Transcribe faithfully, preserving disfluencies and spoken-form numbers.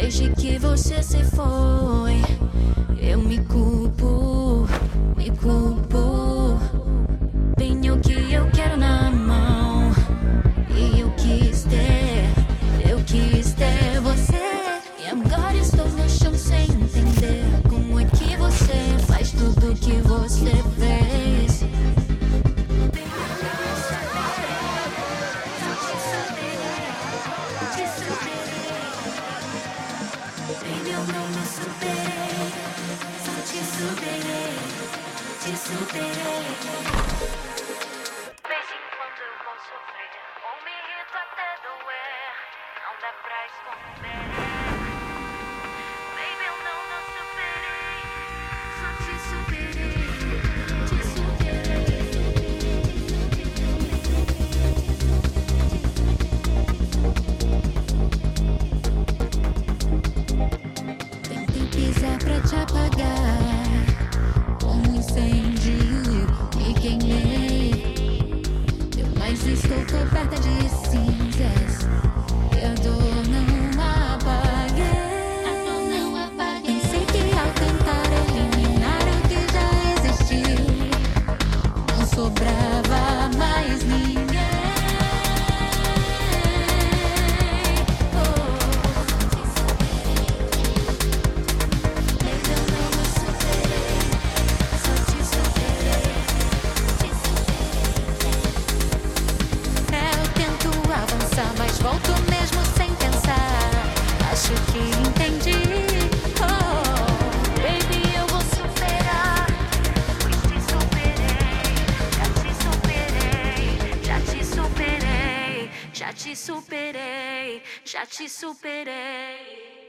Desde que você se foi, eu me culpo, me culpo. Tenho o que eu quero na mão e eu quis ter, eu quis ter você. E agora estou no chão sem entender como é que você faz tudo que você fez. Baby, eu não me superei, só te superei, te superei. De vez em quando eu vou sofrer, ou me irrito até doer, não dá pra esconder. Baby, eu não me superei, só te superei, te tentei pisar pra te apagar, como um incêndio me queimei. Eu mais estou coberta de cinzas e a dor não apaguei. Pensei que ao tentar eliminar o que já existiu, não sobrava mais ninguém. Mas volto mesmo sem pensar. Acho que entendi. Oh, baby, eu vou superar. Pois te superei, já te superei, já te superei, já te superei, já te superei.